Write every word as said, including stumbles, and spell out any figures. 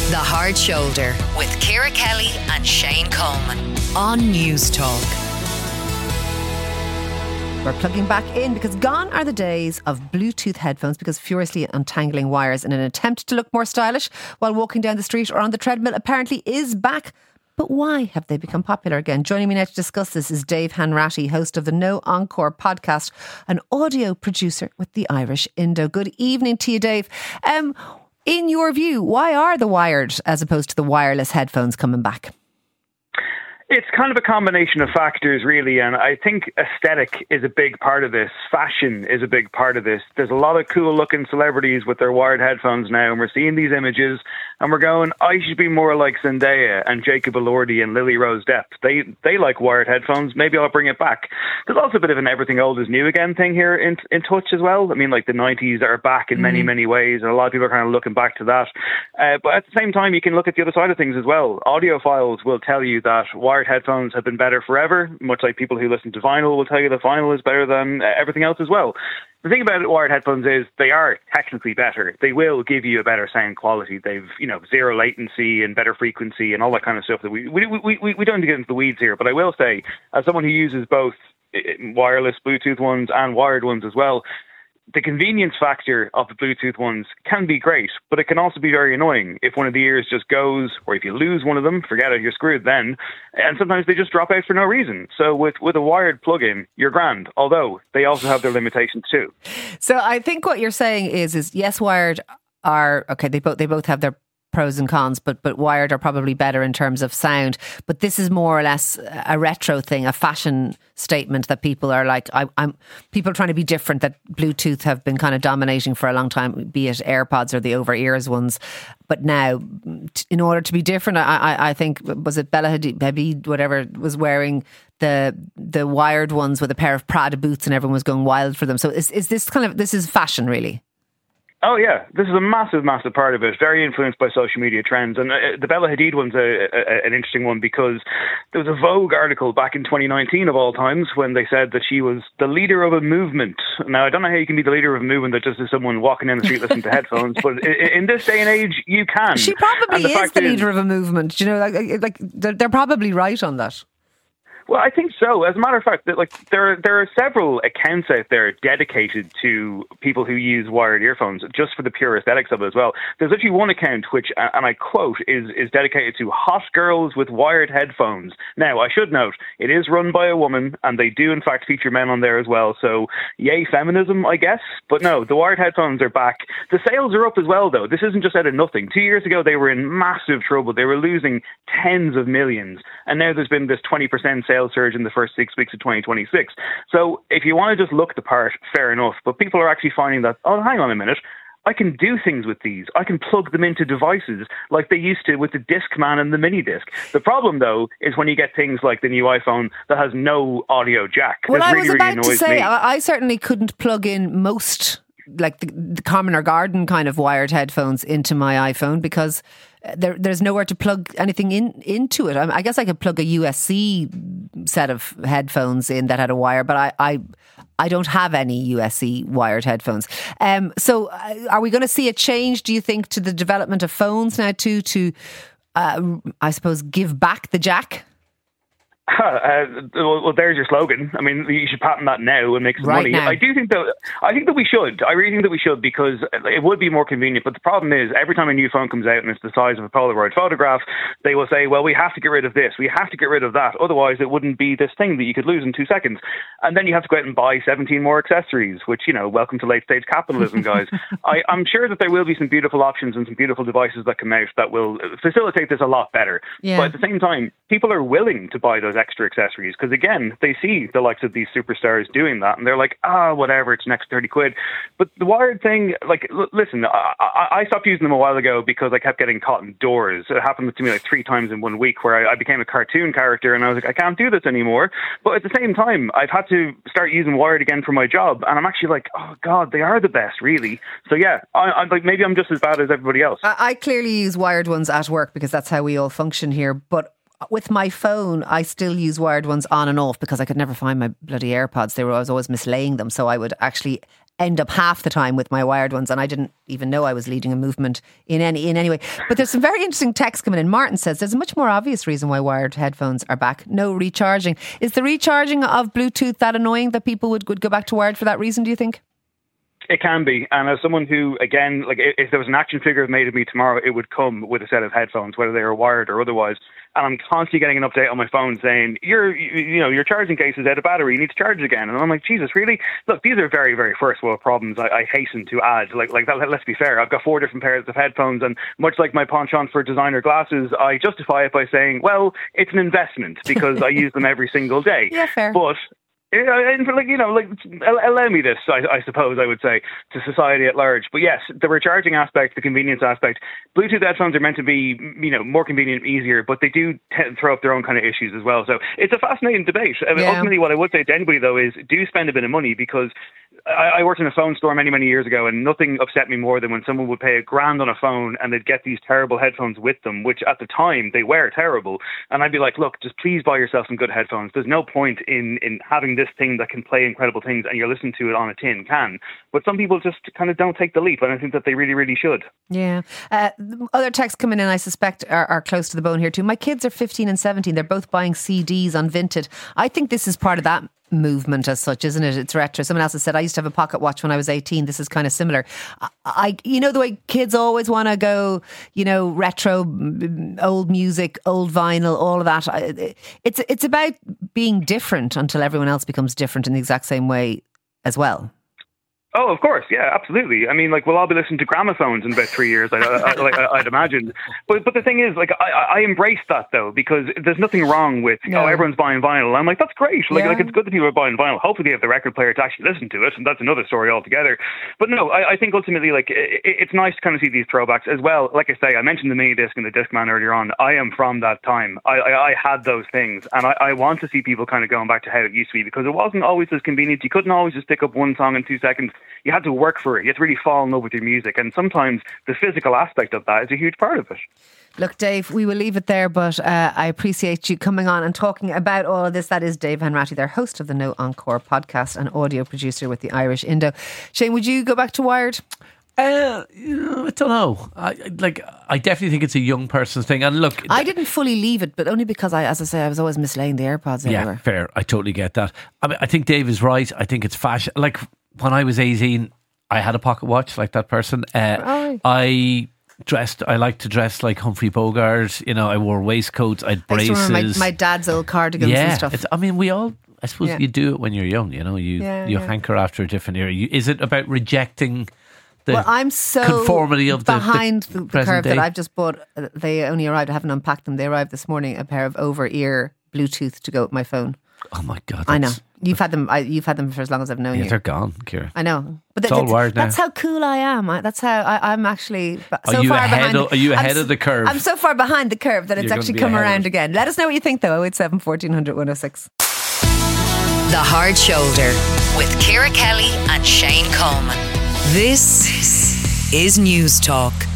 The Hard Shoulder with Ciara Kelly and Shane Coleman on News Talk. We're plugging back in because gone are the days of Bluetooth headphones because furiously untangling wires in an attempt to look more stylish while walking down the street or on the treadmill apparently is back. But why have they become popular again? Joining me now to discuss this is Dave Hanratty, host of the No Encore podcast, an audio producer with the Irish Indo. Good evening to you, Dave. Um, in your view, why are the wired as opposed to the wireless headphones coming back? It's kind of a combination of factors, really, and I think aesthetic is a big part of this. Fashion is a big part of this. There's a lot of cool-looking celebrities with their wired headphones now, and we're seeing these images, and we're going, I should be more like Zendaya and Jacob Elordi and Lily Rose Depp. They they like wired headphones. Maybe I'll bring it back. There's also a bit of an everything old is new again thing here in in touch as well. I mean, like the nineties are back in many, many ways, and a lot of people are kind of looking back to that. Uh, but at the same time, you can look at the other side of things as well. Audiophiles will tell you that wired headphones have been better forever, much like people who listen to vinyl will tell you that vinyl is better than uh, everything else as well. The thing about wired headphones is they are technically better. They will give you a better sound quality. They've, you know, zero latency and better frequency and all that kind of stuff that we we we, we, we don't get into the weeds here. But I will say, as someone who uses both wireless Bluetooth ones and wired ones as well, the convenience factor of the Bluetooth ones can be great, but it can also be very annoying if one of the ears just goes, or if you lose one of them, forget it, you're screwed then. And sometimes they just drop out for no reason. So with, with a wired plug-in, you're grand, although they also have their limitations too. So I think what you're saying is, is yes, wired are, okay, they both, they both have their pros and cons, but but wired are probably better in terms of sound. But this is more or less a retro thing, a fashion statement that people are like, I, I'm people are trying to be different. That Bluetooth have been kind of dominating for a long time, be it AirPods or the over ears ones. But now, in order to be different, I, I, I think was it Bella Hadid, whatever, was wearing the the wired ones with a pair of Prada boots, and everyone was going wild for them. So is is this kind of this is fashion really? Oh yeah, this is a massive, massive part of it. Very influenced by social media trends, and uh, the Bella Hadid one's a, a, an interesting one because there was a Vogue article back in twenty nineteen of all times when they said that she was the leader of a movement. Now I don't know how you can be the leader of a movement that just is someone walking down the street listening to headphones, but in, in this day and age, you can. She probably the is the leader is, of a movement. You know, like like they're, they're probably right on that. Well, I think so. As a matter of fact, that like there are, there are several accounts out there dedicated to people who use wired earphones just for the pure aesthetics of it as well. There's actually one account which, and I quote, is is dedicated to hot girls with wired headphones. Now, I should note, it is run by a woman, and they do in fact feature men on there as well. So, yay feminism, I guess. But no, the wired headphones are back. The sales are up as well, though. This isn't just out of nothing. Two years ago, they were in massive trouble. They were losing tens of millions, and now there's been this twenty percent sales surge in the first six weeks of twenty twenty-six. So if you want to just look the part, fair enough. But people are actually finding that, oh, hang on a minute, I can do things with these. I can plug them into devices like they used to with the Discman and the mini disc. The problem, though, is when you get things like the new iPhone that has no audio jack. Well, this I really, was about really annoys to say, me. I, I certainly couldn't plug in most, like the, the common or garden kind of wired headphones into my iPhone because there, there's nowhere to plug anything in into it. I, I guess I could plug a U S C set of headphones in that had a wire, but I, I, I don't have any U S C wired headphones. Um, so uh, are we going to see a change, do you think, to the development of phones now too, to, uh, I suppose, give back the jack? Uh, well, well, there's your slogan. I mean, you should patent that now and make some Right money. now. I do think that I think that we should. I really think that we should because it would be more convenient. But the problem is, every time a new phone comes out and it's the size of a Polaroid photograph, they will say, "Well, we have to get rid of this. We have to get rid of that. Otherwise, it wouldn't be this thing that you could lose in two seconds." And then you have to go out and buy seventeen more accessories. Which, you know, welcome to late stage capitalism, guys. I, I'm sure that there will be some beautiful options and some beautiful devices that come out that will facilitate this a lot better. Yeah. But at the same time, people are willing to buy those extra accessories. Because again, they see the likes of these superstars doing that, and they're like, "Ah, oh, whatever, it's an extra thirty quid." But the wired thing, like, l- listen, I-, I-, I stopped using them a while ago because I kept getting caught indoors. It happened to me like three times in one week, where I, I became a cartoon character, and I was like, I can't do this anymore. But at the same time, I've had to start using wired again for my job, and I'm actually like, oh god, they are the best, really. So yeah, I, I'm like, maybe I'm just as bad as everybody else. I, I clearly use wired ones at work because that's how we all function here, but with my phone, I still use wired ones on and off because I could never find my bloody AirPods. They were, I was always mislaying them. So I would actually end up half the time with my wired ones, and I didn't even know I was leading a movement in any in any way. But there's some very interesting text coming in. Martin says there's a much more obvious reason why wired headphones are back. No recharging. Is the recharging of Bluetooth that annoying that people would, would go back to wired for that reason, do you think? It can be. And as someone who, again, like if there was an action figure made of me tomorrow, it would come with a set of headphones, whether they were wired or otherwise. And I'm constantly getting an update on my phone saying, your, you know, your charging case is out of battery, you need to charge it again. And I'm like, Jesus, really? Look, these are very, very first world problems I, I hasten to add. Like, like that, let's be fair. I've got four different pairs of headphones, and much like my penchant for designer glasses, I justify it by saying, well, it's an investment because I use them every single day. Yeah, fair. But and for like, you know, like, allow me this, I, I suppose I would say, to society at large. But yes, the recharging aspect, the convenience aspect, Bluetooth headphones are meant to be, you know, more convenient, easier, but they do tend to throw up their own kind of issues as well. So it's a fascinating debate. I mean, yeah. Ultimately, what I would say to anybody, though, is do spend a bit of money, because I, I worked in a phone store many, many years ago, and nothing upset me more than when someone would pay a grand on a phone and they'd get these terrible headphones with them, which at the time they were terrible. And I'd be like, look, just please buy yourself some good headphones. There's no point in, in having this thing that can play incredible things and you're listening to it on a tin can. But some people just kind of don't take the leap, and I think that they really, really should. Yeah. Uh, other texts coming in, I suspect, are, are close to the bone here too. My kids are fifteen and seventeen. They're both buying C Ds on Vinted. I think this is part of that movement as such, isn't it? It's retro. Someone else has said, I used to have a pocket watch when I was eighteen. This is kind of similar. I, I you know, the way kids always want to go, you know, retro, old music, old vinyl, all of that. It's it's about being different until everyone else becomes different in the exact same way as well. Oh, of course, yeah, absolutely. I mean, like, we'll all be listening to gramophones in about three years, I, I, like, I'd imagine. But but the thing is, like, I, I embrace that, though, because there's nothing wrong with, no. oh, everyone's buying vinyl. I'm like, that's great. Like, yeah. like, it's good that people are buying vinyl. Hopefully they have the record player to actually listen to it, and that's another story altogether. But no, I, I think ultimately, like, it, it's nice to kind of see these throwbacks as well. Like I say, I mentioned the mini disc and the Discman earlier on. I am from that time. I, I, I had those things, and I, I want to see people kind of going back to how it used to be, because it wasn't always as convenient. You couldn't always just pick up one song in two seconds. You had to work for it. You had to really fall in love with your music. And sometimes the physical aspect of that is a huge part of it. Look, Dave, we will leave it there, but uh, I appreciate you coming on and talking about all of this. That is Dave Hanratty, their host of the No Encore podcast and audio producer with the Irish Indo. Shane, would you go back to Wired? Uh, you know, I don't know. I like. I definitely think it's a young person's thing. And look, I didn't fully leave it, but only because I, as I say, I was always mislaying the AirPods everywhere. Yeah, fair. I totally get that. I mean, I think Dave is right. I think it's fashion. Like when I was eighteen, I had a pocket watch like that person. Uh, oh. I dressed. I liked to dress like Humphrey Bogart. You know, I wore waistcoats. I had braces. I used to my, my dad's old cardigans yeah, and stuff. It's, I mean, we all. I suppose yeah. you do it when you're young. You know, you yeah, you yeah. hanker after a different era. You, is it about rejecting the well, I'm so conformity of the behind the, the, the curve day? that I've just bought. Uh, they only arrived. I haven't unpacked them. They arrived this morning. A pair of over-ear Bluetooth to go with my phone. Oh my God! I know you've had them. I, you've had them for as long as I've known yeah, you. They're gone, Ciara. I know, but it's th- all wired now. That's how cool I am. I, that's how I, I'm actually. So are you far ahead? behind Of, are you ahead I'm, of the curve? I'm so far behind the curve that it's You're actually come around again. Let us know what you think, though. oh eight seven, fourteen hundred, one oh six. The Hard Shoulder with Ciara Kelly and Shane Coleman. This is News Talk.